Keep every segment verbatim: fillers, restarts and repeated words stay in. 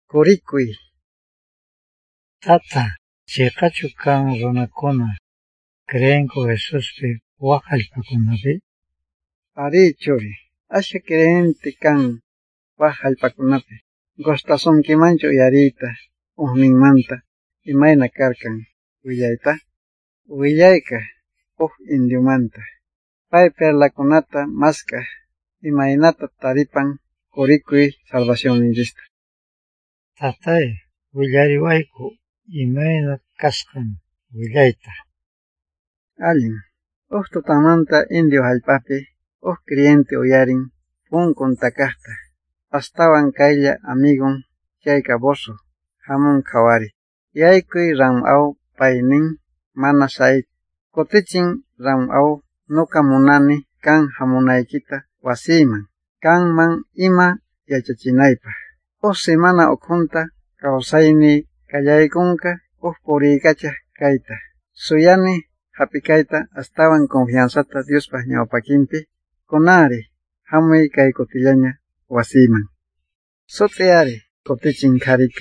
Kurikuy. Tata, chayqachu kan runakuna creenku Jesuspi waq allpakunapi? Ari churi, asha creyente kan waq allpakunapi. Gustasonkimanchu uyariyta uqninmanta imayna karkan willayta. Willayka uq indiumanta. Pay perlakunata maskaq imaynata taripan kurikuy salvacionninchista. Tatay, willariwayku imayna kasqan willayta. Allin, uq tutamanta indio hallpapi uq creyente uyarin punkun takaqta. Astawan kaylla amigun chayka boso hamun qhawari. Yaykuy ram'aw paynin mana Said. Kutichin ram'aw nuka munani kan hamunaykita wasiyman. Kanman ima yachachinaypaq. Uq semana uqunta kawsayni kallaykunka uq puriykachaq kayta. Suyani hapikayta astawan confianzata Diospaq ñawpakimpi kunari hamuy kay kutillaña wasiyman. Sut'iyari kutichin karika.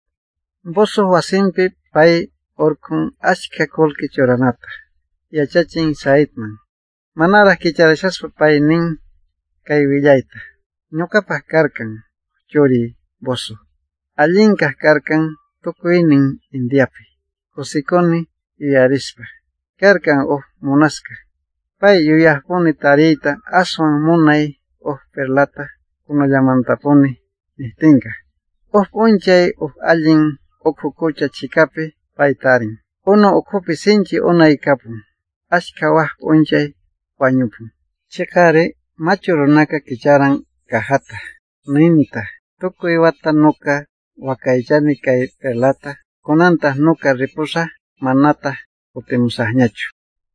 Boso wasimpi pay urkun ashka kullki churanata. Yachachin Saidman. Manaraq kicharishaspa pay nin kay willayta. Ñuqapaq karkan churi boso. Allinkaq karkan tukuynin Indiapi. Kusikuni yuyarispa. Karkan uq munasqa. Pay yuyaqpuni tariyta aswan munay uq perlata kunullamantapuni nihtinqa. Uq p'unchay uq allin uqhu kucha chikapi pay tarin. Unu uqhupi sinchi unay kapun. Ashka waq p'unchay wañupun. Chiqari machu runaka kicharan kajata. Ninta. Tukuy wata nuka wakaychani kay perlata. Kunantaq nuka ripusa manata kutimusaqñachu.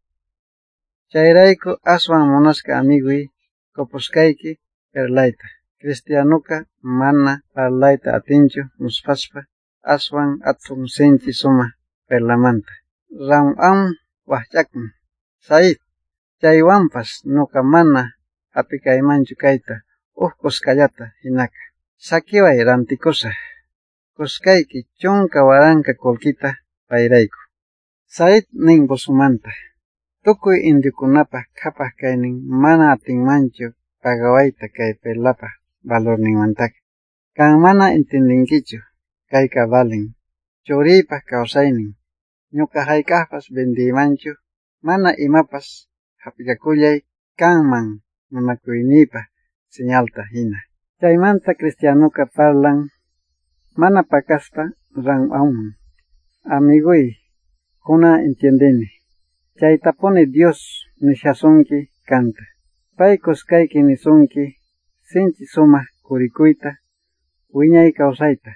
Chayrayku aswan munasqa amiguy kupuskayki perlayta. Cristianuka mana parlayta atinchu muspaspa aswan atun sinchi suma perlamanta. Ram'am waqch'akun. Said, chaywanpas nuka mana hapikaymanchu kayta uq kuskallata hinaka. Sakiway rantikusaq. Kuskayki chunka waranka kullkita payrayku. Said nin bosumanta. Tukuy indiukunapaq qhapaq kaynin mana atinmanchu pagawayta kay perlapaq valorninmantaqa. Kan mana entendinkichu kayka valen. Churiypaq kawsaynin. Ñuka haykaqpas vendiymanchu mana imapas hapikakullay kanman munakuyniypaq señalta hina. Chaymanta cristianuka parlan mana pakaspa ram'awman. Amiguy, kuna entiendini. Chaytapuni Dios nishasunki kanta. Pay kuskayki nisunki sinchi sumaq kurikuyta wiñay kawsayta.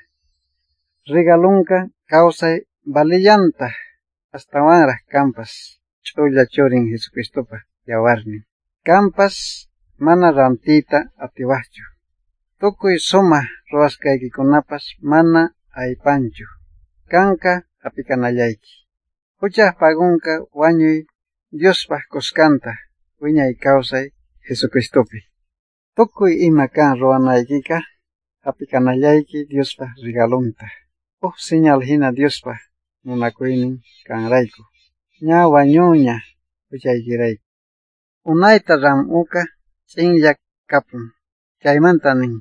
Regalunka kawsay valillanta astawanraq kampas ch'ulla churin Jesucristopa yawarnin. Kampas mana rantiyta atiwaqchu. Tukuy sumaq ruwaskaykikunapas mana aypanchu. Kanka apikanallayki. Huchaq pagunka wañuy Diospaq kuskanta wiñay kawsay Jesucristopi. Tukuy ima kan ruwanaykika apikanallayki Diospaq regalunta. Uq señal hina Diospaq munakuynin kanrayku. Ña wañuña huchaykirayku. Unayta ram'uka ch'inlla kapun. Chaymanta nin.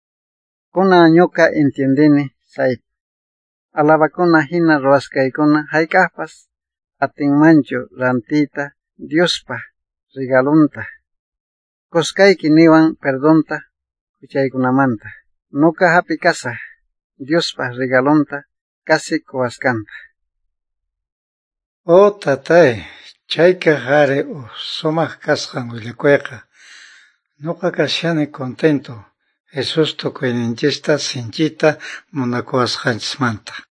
Kuna ñuka entiendini Said. Alabakuna hina ruwaskaykuna haykaqpas atinmanchu rantiyta Diospaq regalunta. Kuskayki niwan perdonta huchaykunamanta. Nuka hapi kasaq Diospaq regalunta kasi kuwaskanta. O tatay, chayka qhari uq sumaq kasqan willakuyqa. Nuqa kashani contento. Jesus tukuyninchista sinchita munakuwasqanchismanta.